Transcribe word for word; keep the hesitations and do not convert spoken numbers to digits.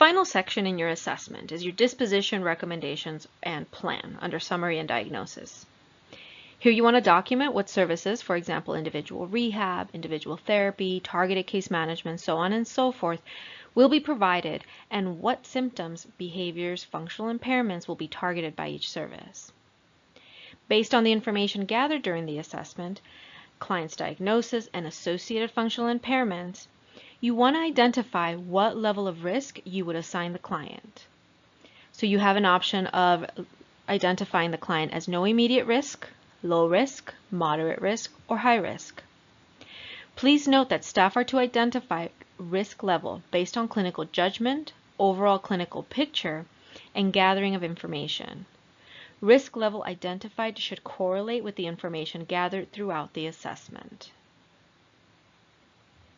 final section in your assessment is your disposition, recommendations, and plan under summary and diagnosis. Here you want to document what services, for example, individual rehab, individual therapy, targeted case management, so on and so forth, will be provided and what symptoms, behaviors, functional impairments will be targeted by each service. Based on the information gathered during the assessment, client's diagnosis, and associated functional impairments, you want to identify what level of risk you would assign the client. So you have an option of identifying the client as no immediate risk, low risk, moderate risk, or high risk. Please note that staff are to identify risk level based on clinical judgment, overall clinical picture, and gathering of information. Risk level identified should correlate with the information gathered throughout the assessment.